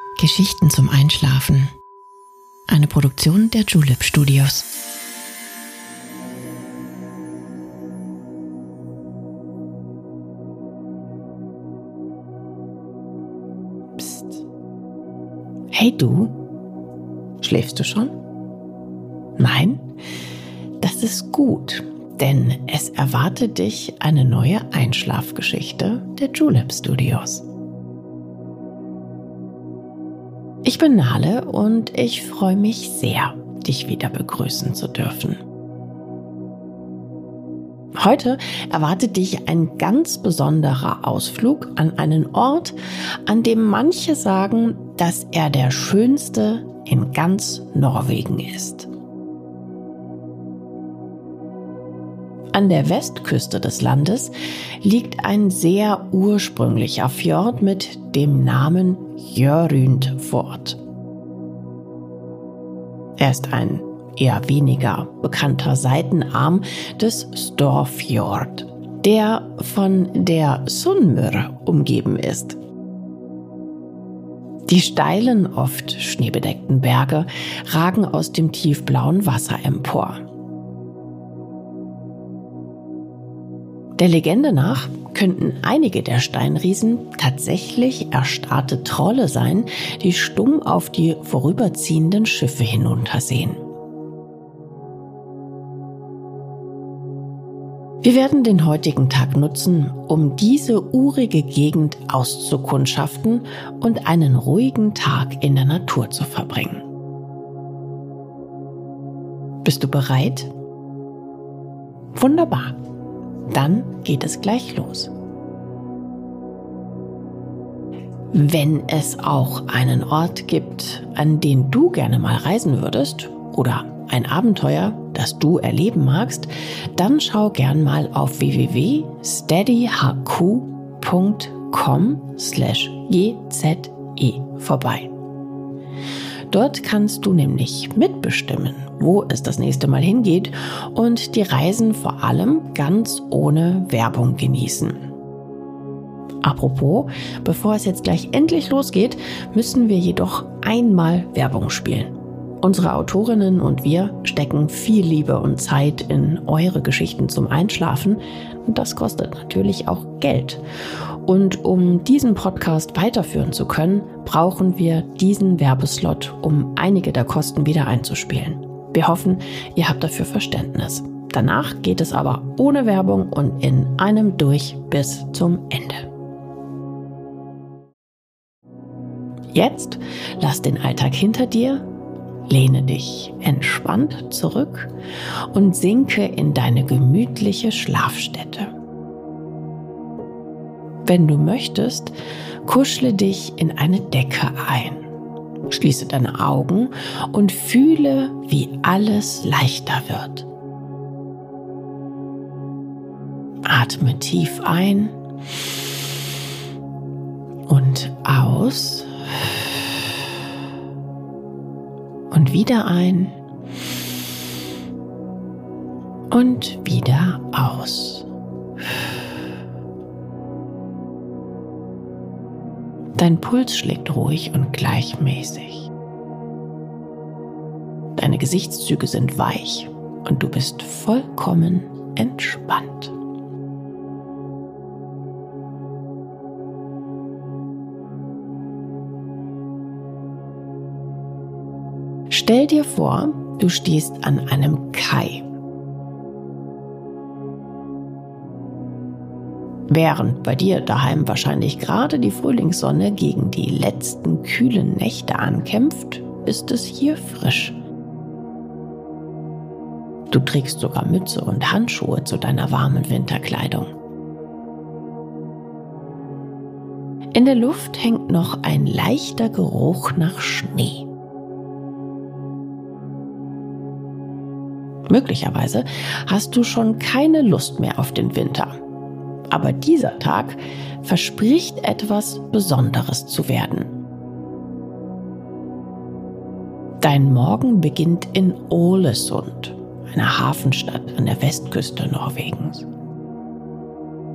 Geschichten zum Einschlafen. Eine Produktion der Julep Studios. Psst. Hey du, schläfst du schon? Nein? Das ist gut, denn es erwartet dich eine neue Einschlafgeschichte der Julep Studios. Ich bin Nale und ich freue mich sehr, dich wieder begrüßen zu dürfen. Heute erwartet dich ein ganz besonderer Ausflug an einen Ort, an dem manche sagen, dass er der schönste in ganz Norwegen ist. An der Westküste des Landes liegt ein sehr ursprünglicher Fjord mit dem Namen Hjørundfjord. Er ist ein eher weniger bekannter Seitenarm des Storfjord, der von der Sunnmøre umgeben ist. Die steilen, oft schneebedeckten Berge ragen aus dem tiefblauen Wasser empor. Der Legende nach könnten einige der Steinriesen tatsächlich erstarrte Trolle sein, die stumm auf die vorüberziehenden Schiffe hinuntersehen. Wir werden den heutigen Tag nutzen, um diese urige Gegend auszukundschaften und einen ruhigen Tag in der Natur zu verbringen. Bist du bereit? Wunderbar. Dann geht es gleich los. Wenn es auch einen Ort gibt, an den du gerne mal reisen würdest oder ein Abenteuer, das du erleben magst, dann schau gern mal auf www.steadyhq.com/jze vorbei. Dort kannst du nämlich mitbestimmen, wo es das nächste Mal hingeht und die Reisen vor allem ganz ohne Werbung genießen. Apropos, bevor es jetzt gleich endlich losgeht, müssen wir jedoch einmal Werbung spielen. Unsere Autorinnen und wir stecken viel Liebe und Zeit in eure Geschichten zum Einschlafen und das kostet natürlich auch Geld. Und um diesen Podcast weiterführen zu können, brauchen wir diesen Werbeslot, um einige der Kosten wieder einzuspielen. Wir hoffen, ihr habt dafür Verständnis. Danach geht es aber ohne Werbung und in einem durch bis zum Ende. Jetzt lass den Alltag hinter dir, lehne dich entspannt zurück und sinke in deine gemütliche Schlafstätte. Wenn du möchtest, kuschle dich in eine Decke ein. Schließe deine Augen und fühle, wie alles leichter wird. Atme tief ein und aus und wieder ein und wieder aus. Dein Puls schlägt ruhig und gleichmäßig. Deine Gesichtszüge sind weich und du bist vollkommen entspannt. Stell dir vor, du stehst an einem Kai. Während bei dir daheim wahrscheinlich gerade die Frühlingssonne gegen die letzten kühlen Nächte ankämpft, ist es hier frisch. Du trägst sogar Mütze und Handschuhe zu deiner warmen Winterkleidung. In der Luft hängt noch ein leichter Geruch nach Schnee. Möglicherweise hast du schon keine Lust mehr auf den Winter. Aber dieser Tag verspricht etwas Besonderes zu werden. Dein Morgen beginnt in Ålesund, einer Hafenstadt an der Westküste Norwegens.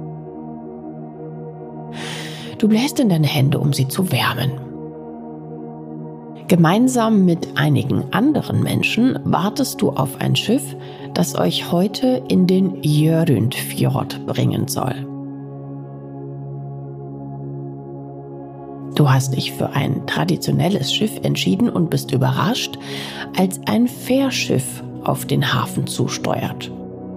Du bläst in deine Hände, um sie zu wärmen. Gemeinsam mit einigen anderen Menschen wartest du auf ein Schiff, das euch heute in den Hjørundfjord bringen soll. Du hast dich für ein traditionelles Schiff entschieden und bist überrascht, als ein Fährschiff auf den Hafen zusteuert.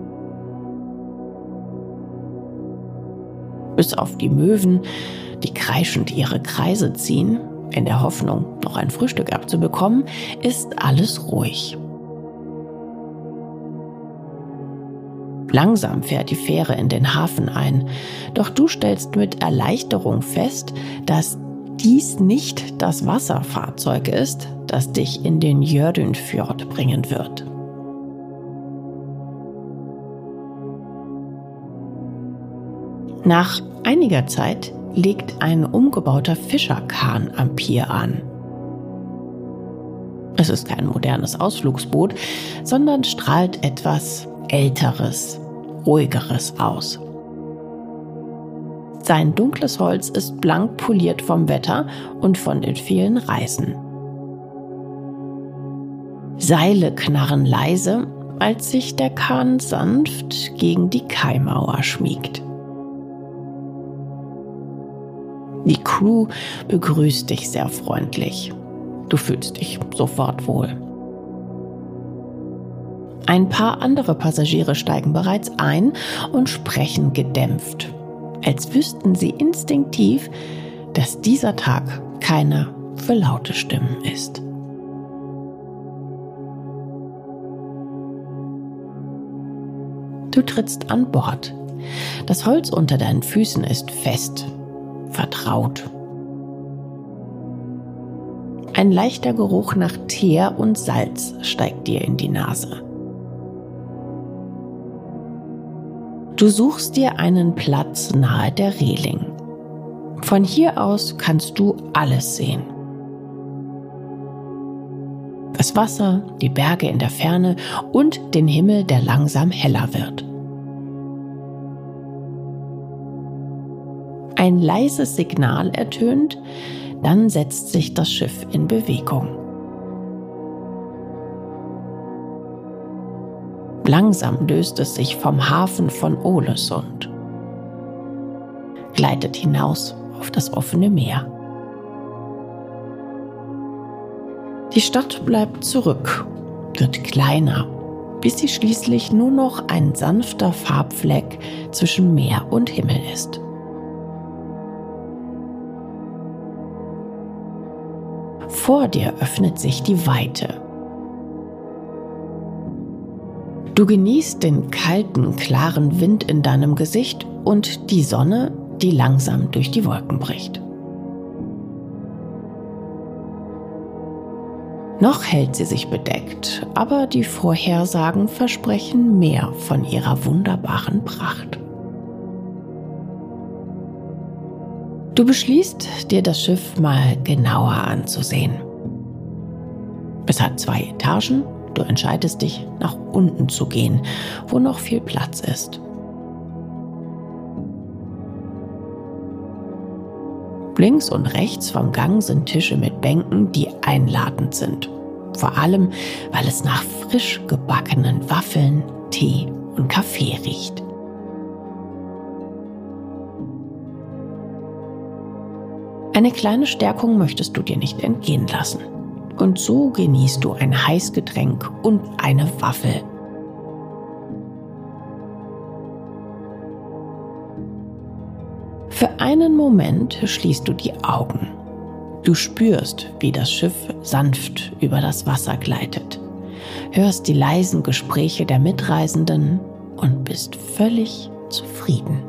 Bis auf die Möwen, die kreischend ihre Kreise ziehen, in der Hoffnung, noch ein Frühstück abzubekommen, ist alles ruhig. Langsam fährt die Fähre in den Hafen ein, doch du stellst mit Erleichterung fest, dass dies nicht das Wasserfahrzeug ist, das dich in den Hjørundfjord bringen wird. Nach einiger Zeit legt ein umgebauter Fischerkahn am Pier an. Es ist kein modernes Ausflugsboot, sondern strahlt etwas Älteres, Ruhigeres aus. Sein dunkles Holz ist blank poliert vom Wetter und von den vielen Reisen. Seile knarren leise, als sich der Kahn sanft gegen die Kaimauer schmiegt. Die Crew begrüßt dich sehr freundlich. Du fühlst dich sofort wohl. Ein paar andere Passagiere steigen bereits ein und sprechen gedämpft, als wüssten sie instinktiv, dass dieser Tag keiner für laute Stimmen ist. Du trittst an Bord. Das Holz unter deinen Füßen ist fest, vertraut. Ein leichter Geruch nach Teer und Salz steigt dir in die Nase. Du suchst dir einen Platz nahe der Reling. Von hier aus kannst du alles sehen. Das Wasser, die Berge in der Ferne und den Himmel, der langsam heller wird. Ein leises Signal ertönt, dann setzt sich das Schiff in Bewegung. Langsam löst es sich vom Hafen von Ålesund, gleitet hinaus auf das offene Meer. Die Stadt bleibt zurück, wird kleiner, bis sie schließlich nur noch ein sanfter Farbfleck zwischen Meer und Himmel ist. Vor dir öffnet sich die Weite. Du genießt den kalten, klaren Wind in deinem Gesicht und die Sonne, die langsam durch die Wolken bricht. Noch hält sie sich bedeckt, aber die Vorhersagen versprechen mehr von ihrer wunderbaren Pracht. Du beschließt, dir das Schiff mal genauer anzusehen. Es hat 2 Etagen, du entscheidest dich, nach unten zu gehen, wo noch viel Platz ist. Links und rechts vom Gang sind Tische mit Bänken, die einladend sind. Vor allem, weil es nach frisch gebackenen Waffeln, Tee und Kaffee riecht. Eine kleine Stärkung möchtest du dir nicht entgehen lassen. Und so genießt du ein Heißgetränk und eine Waffel. Für einen Moment schließt du die Augen. Du spürst, wie das Schiff sanft über das Wasser gleitet, hörst die leisen Gespräche der Mitreisenden und bist völlig zufrieden.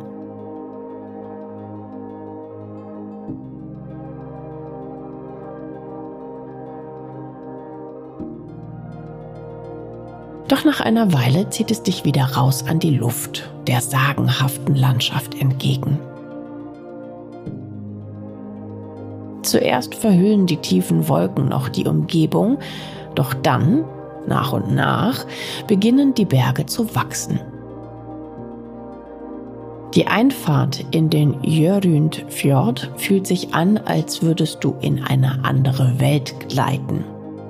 Doch nach einer Weile zieht es dich wieder raus an die Luft, der sagenhaften Landschaft entgegen. Zuerst verhüllen die tiefen Wolken noch die Umgebung, doch dann, nach und nach, beginnen die Berge zu wachsen. Die Einfahrt in den Hjørundfjord fühlt sich an, als würdest du in eine andere Welt gleiten.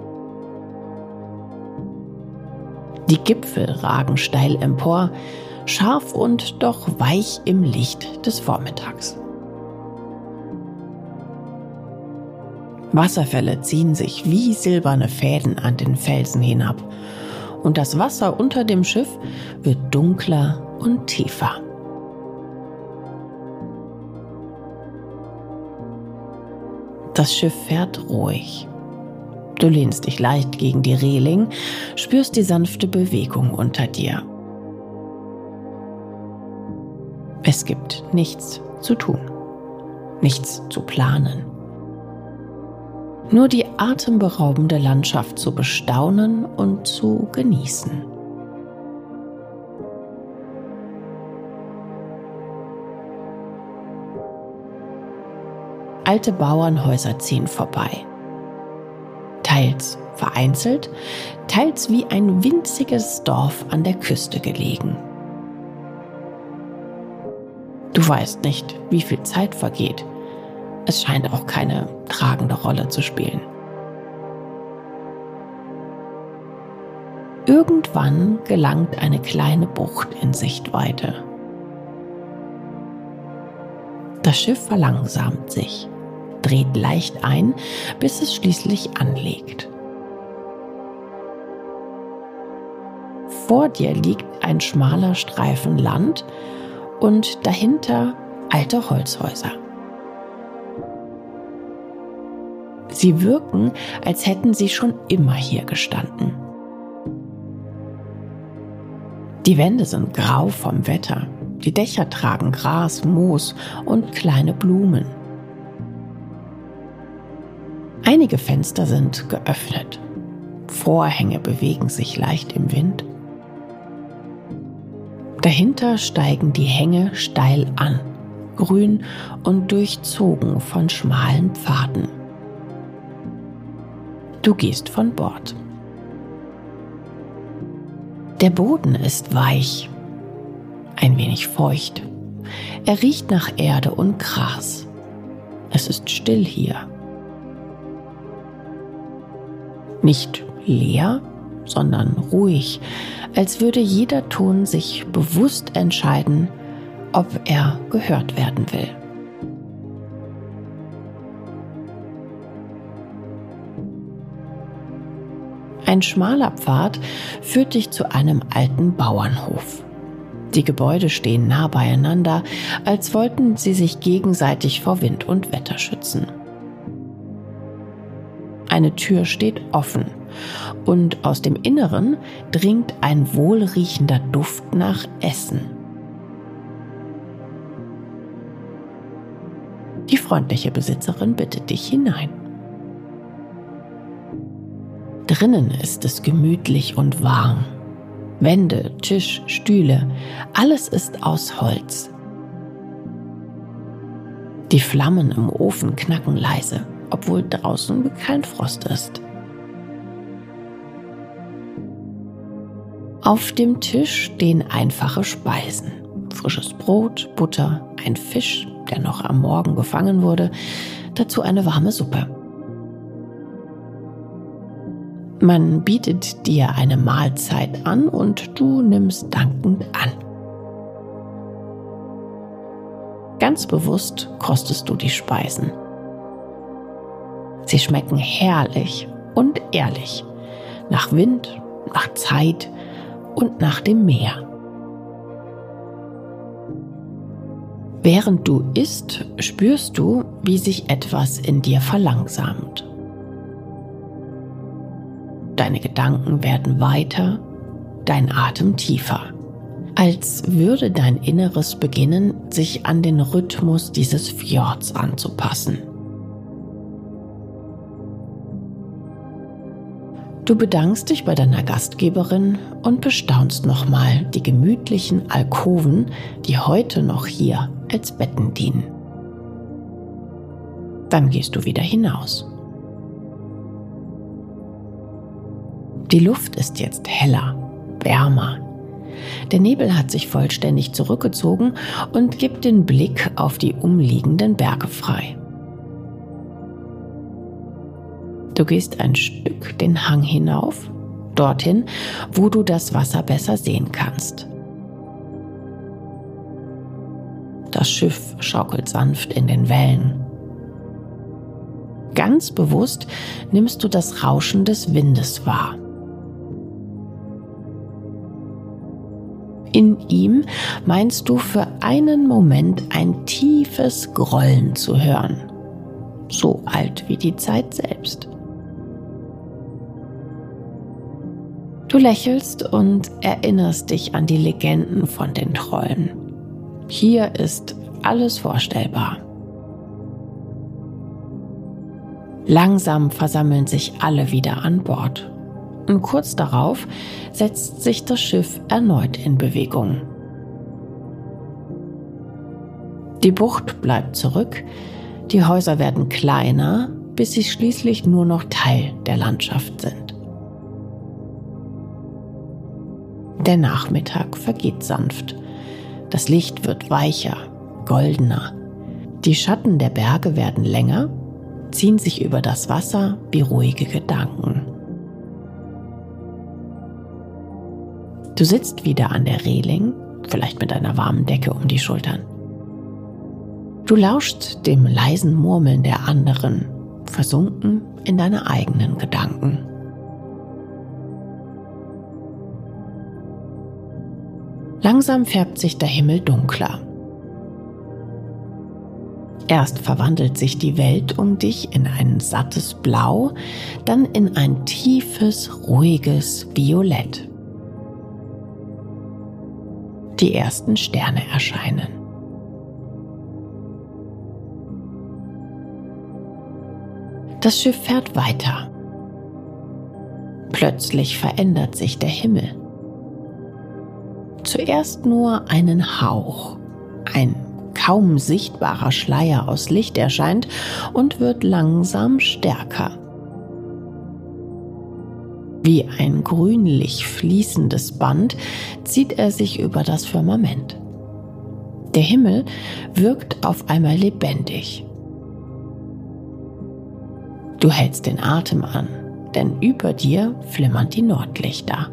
Die Gipfel ragen steil empor, scharf und doch weich im Licht des Vormittags. Wasserfälle ziehen sich wie silberne Fäden an den Felsen hinab und das Wasser unter dem Schiff wird dunkler und tiefer. Das Schiff fährt ruhig. Du lehnst dich leicht gegen die Reling, spürst die sanfte Bewegung unter dir. Es gibt nichts zu tun, nichts zu planen. Nur die atemberaubende Landschaft zu bestaunen und zu genießen. Alte Bauernhäuser ziehen vorbei. Teils vereinzelt, teils wie ein winziges Dorf an der Küste gelegen. Du weißt nicht, wie viel Zeit vergeht. Es scheint auch keine tragende Rolle zu spielen. Irgendwann gelangt eine kleine Bucht in Sichtweite. Das Schiff verlangsamt sich, dreht leicht ein, bis es schließlich anlegt. Vor dir liegt ein schmaler Streifen Land und dahinter alte Holzhäuser. Sie wirken, als hätten sie schon immer hier gestanden. Die Wände sind grau vom Wetter, die Dächer tragen Gras, Moos und kleine Blumen. Einige Fenster sind geöffnet, Vorhänge bewegen sich leicht im Wind. Dahinter steigen die Hänge steil an, grün und durchzogen von schmalen Pfaden. Du gehst von Bord. Der Boden ist weich, ein wenig feucht. Er riecht nach Erde und Gras. Es ist still hier. Nicht leer, sondern ruhig, als würde jeder Ton sich bewusst entscheiden, ob er gehört werden will. Ein schmaler Pfad führt dich zu einem alten Bauernhof. Die Gebäude stehen nah beieinander, als wollten sie sich gegenseitig vor Wind und Wetter schützen. Eine Tür steht offen und aus dem Inneren dringt ein wohlriechender Duft nach Essen. Die freundliche Besitzerin bittet dich hinein. Drinnen ist es gemütlich und warm. Wände, Tisch, Stühle, alles ist aus Holz. Die Flammen im Ofen knacken leise, obwohl draußen kein Frost ist. Auf dem Tisch stehen einfache Speisen. Frisches Brot, Butter, ein Fisch, der noch am Morgen gefangen wurde, dazu eine warme Suppe. Man bietet dir eine Mahlzeit an und du nimmst dankend an. Ganz bewusst kostest du die Speisen. Sie schmecken herrlich und ehrlich, nach Wind, nach Zeit und nach dem Meer. Während du isst, spürst du, wie sich etwas in dir verlangsamt. Deine Gedanken werden weiter, dein Atem tiefer, als würde dein Inneres beginnen, sich an den Rhythmus dieses Fjords anzupassen. Du bedankst dich bei deiner Gastgeberin und bestaunst nochmal die gemütlichen Alkoven, die heute noch hier als Betten dienen. Dann gehst du wieder hinaus. Die Luft ist jetzt heller, wärmer. Der Nebel hat sich vollständig zurückgezogen und gibt den Blick auf die umliegenden Berge frei. Du gehst ein Stück den Hang hinauf, dorthin, wo du das Wasser besser sehen kannst. Das Schiff schaukelt sanft in den Wellen. Ganz bewusst nimmst du das Rauschen des Windes wahr. In ihm meinst du für einen Moment ein tiefes Grollen zu hören, so alt wie die Zeit selbst. Du lächelst und erinnerst dich an die Legenden von den Trollen. Hier ist alles vorstellbar. Langsam versammeln sich alle wieder an Bord. Und kurz darauf setzt sich das Schiff erneut in Bewegung. Die Bucht bleibt zurück, die Häuser werden kleiner, bis sie schließlich nur noch Teil der Landschaft sind. Der Nachmittag vergeht sanft. Das Licht wird weicher, goldener. Die Schatten der Berge werden länger, ziehen sich über das Wasser wie ruhige Gedanken. Du sitzt wieder an der Reling, vielleicht mit einer warmen Decke um die Schultern. Du lauschst dem leisen Murmeln der anderen, versunken in deine eigenen Gedanken. Langsam färbt sich der Himmel dunkler. Erst verwandelt sich die Welt um dich in ein sattes Blau, dann in ein tiefes, ruhiges Violett. Die ersten Sterne erscheinen. Das Schiff fährt weiter. Plötzlich verändert sich der Himmel. Zuerst nur einen Hauch, ein kaum sichtbarer Schleier aus Licht erscheint und wird langsam stärker. Wie ein grünlich fließendes Band zieht er sich über das Firmament. Der Himmel wirkt auf einmal lebendig. Du hältst den Atem an, denn über dir flimmern die Nordlichter.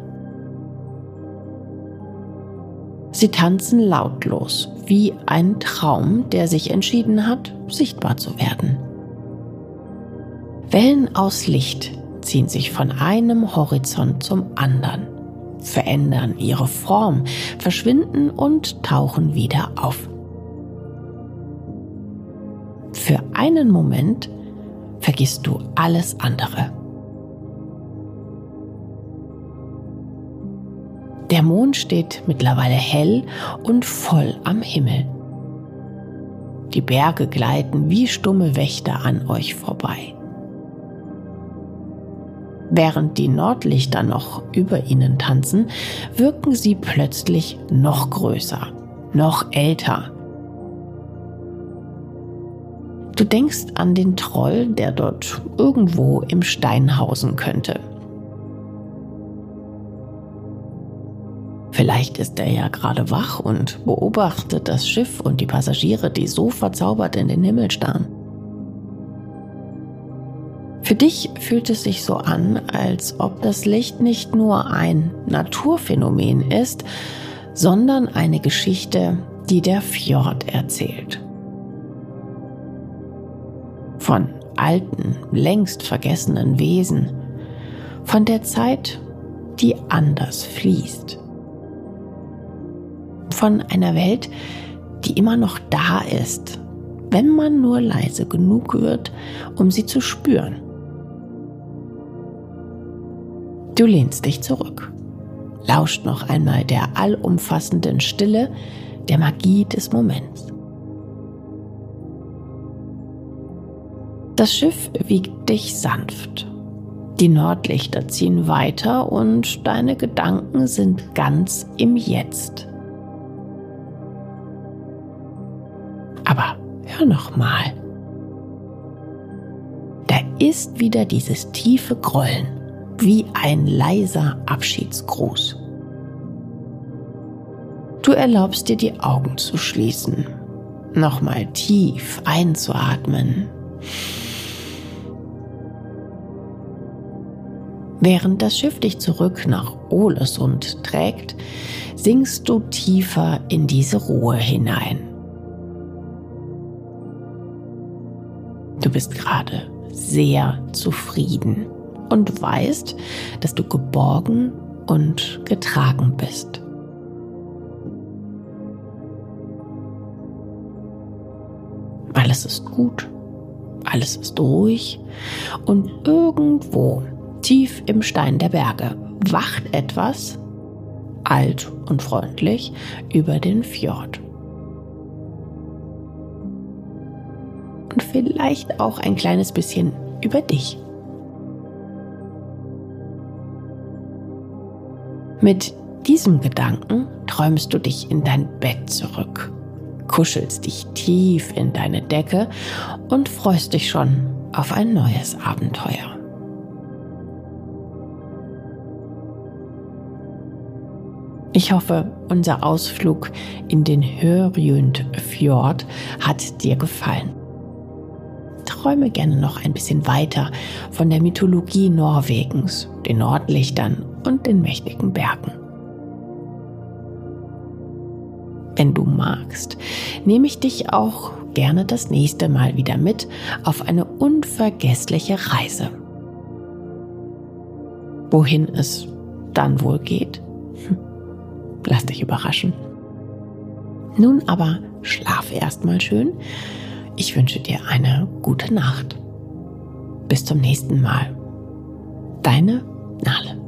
Sie tanzen lautlos, wie ein Traum, der sich entschieden hat, sichtbar zu werden. Wellen aus Licht ziehen sich von einem Horizont zum anderen, verändern ihre Form, verschwinden und tauchen wieder auf. Für einen Moment vergisst du alles andere. Der Mond steht mittlerweile hell und voll am Himmel. Die Berge gleiten wie stumme Wächter an euch vorbei. Während die Nordlichter noch über ihnen tanzen, wirken sie plötzlich noch größer, noch älter. Du denkst an den Troll, der dort irgendwo im Stein hausen könnte. Vielleicht ist er ja gerade wach und beobachtet das Schiff und die Passagiere, die so verzaubert in den Himmel starren. Für dich fühlt es sich so an, als ob das Licht nicht nur ein Naturphänomen ist, sondern eine Geschichte, die der Fjord erzählt. Von alten, längst vergessenen Wesen, von der Zeit, die anders fließt. Von einer Welt, die immer noch da ist, wenn man nur leise genug wird, um sie zu spüren. Du lehnst dich zurück, lauscht noch einmal der allumfassenden Stille, der Magie des Moments. Das Schiff wiegt dich sanft. Die Nordlichter ziehen weiter und deine Gedanken sind ganz im Jetzt. Aber hör noch mal. Da ist wieder dieses tiefe Grollen, wie ein leiser Abschiedsgruß. Du erlaubst dir, die Augen zu schließen. Nochmal tief einzuatmen. Während das Schiff dich zurück nach Ålesund trägt, sinkst du tiefer in diese Ruhe hinein. Du bist gerade sehr zufrieden und weißt, dass du geborgen und getragen bist. Alles ist gut, alles ist ruhig und irgendwo tief im Stein der Berge wacht etwas, alt und freundlich, über den Fjord. Und vielleicht auch ein kleines bisschen über dich. Mit diesem Gedanken träumst du dich in dein Bett zurück, kuschelst dich tief in deine Decke und freust dich schon auf ein neues Abenteuer. Ich hoffe, unser Ausflug in den Hörjund-Fjord hat dir gefallen. Träume gerne noch ein bisschen weiter von der Mythologie Norwegens, den Nordlichtern und den mächtigen Bergen. Wenn du magst, nehme ich dich auch gerne das nächste Mal wieder mit auf eine unvergessliche Reise. Wohin es dann wohl geht? Lass dich überraschen. Nun aber schlaf erstmal schön. Ich wünsche dir eine gute Nacht. Bis zum nächsten Mal. Deine Nale.